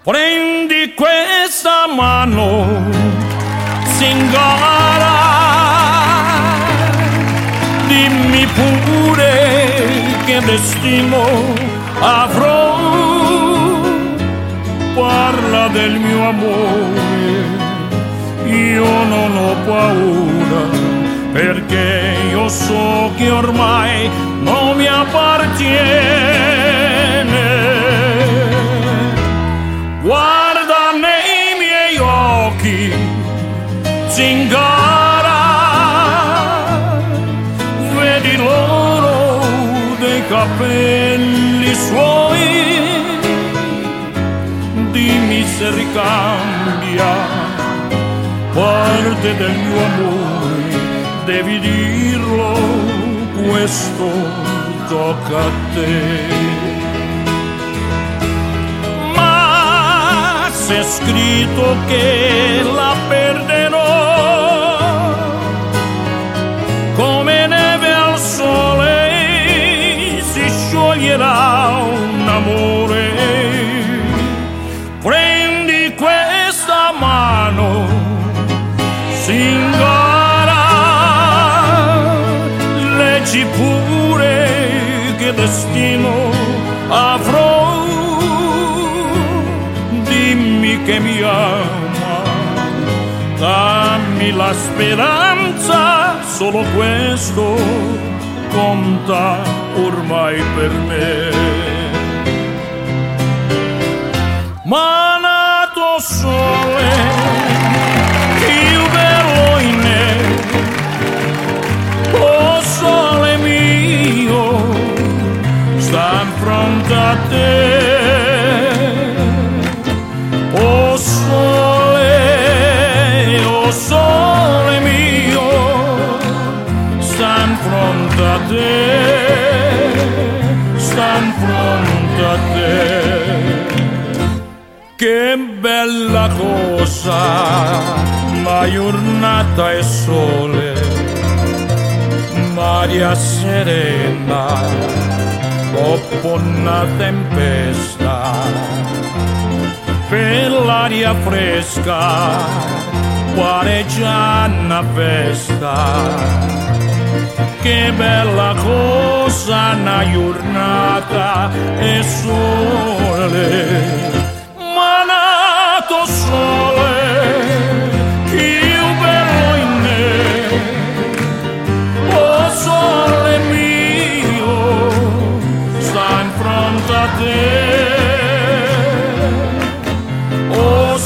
Prendi questa mano, zingara, dimmi pure che destino avrò. Parla del mio amore, io non ho paura, perché io so che ormai non mi appartiene. Guarda nei miei occhi, zingara, vedi l'oro dei capelli suoi. Dimmi se ricambia parte del mio amore, devi dirlo, questo tocca a te. Ma se è scritto che la perderò, come neve al sole si scioglierà un amore. Prendi questa mano, zingara, leggi pure che destino avrò. Dimmi che mi ama, dammi la speranza, solo questo conta ormai per me. Manato sole, il velo in me, oh sole mio, sta in fronte a te. Oh sole mio, sta in fronte a te, sta in fronte a te. Che bella cosa, la giornata è sole, l'aria serena, dopo una tempesta, per l'aria fresca, pare già una festa. Che bella cosa, una giornata è sole. Manato sole, il bello in me, oh sole mio, sta in fronte a te. Oh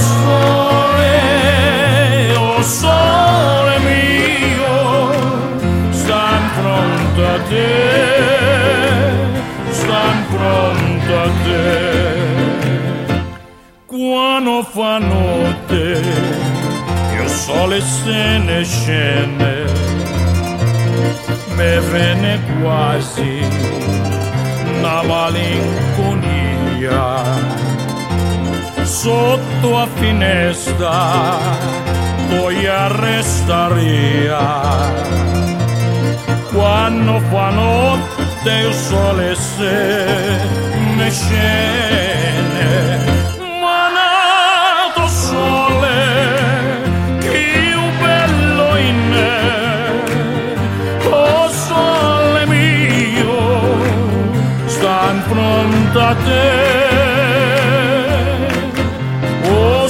sole mio, sta in fronte a te, sta in fronte a te. Quando fa notte, il sole se ne scende, me viene quasi una malinconia. Sotto a finestra poi a restaria. Quando fa notte il sole se ne scende. Fronte a te, oh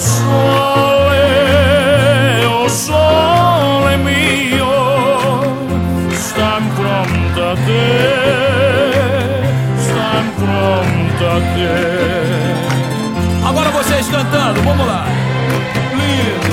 sole mio, sta in fronte a te, sta in fronte a te. Agora vocês cantando, vamos lá. Lindo.